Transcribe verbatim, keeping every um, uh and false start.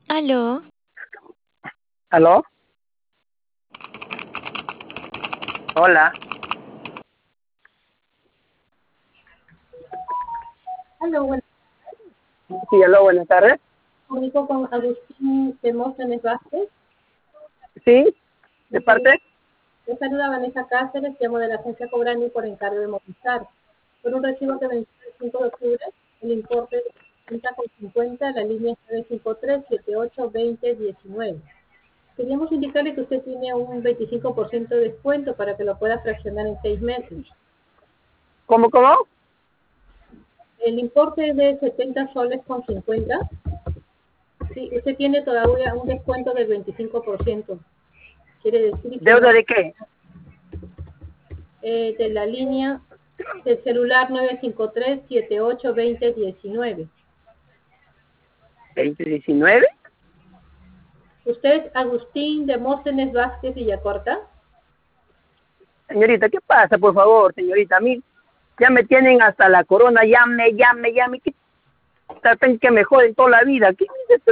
Aló, ¿Aló? Hola. Hola, bueno, Sí, aló, buenas tardes. comunico con Agustín Demóstenes Vázquez. Sí, ¿de Le saluda, parte? le saluda Vanessa Cáceres, llamo de la agencia Cobrani por encargo de Movistar. Por un recibo que venció el cinco de octubre, el importe de treinta con cincuenta, la línea es nueve cinco tres, siete ocho, dos cero, uno nueve. Queríamos indicarle que usted tiene un veinticinco por ciento de descuento para que lo pueda fraccionar en seis meses. ¿Cómo, cómo? El importe es de setenta soles con cincuenta. Sí, usted tiene todavía un descuento del veinticinco por ciento. Quiere decir que ¿Deuda no, de qué? eh, de la línea del celular nueve cinco tres, siete ocho, dos cero, uno nueve. ¿veinte diecinueve? ¿Usted es Agustín Demóstenes Vázquez Villacorta? Señorita, ¿qué pasa, por favor, señorita? A mí ya me tienen hasta la corona, llame, llame, llame. ¿Qué traten que me joden toda la vida? ¿Qué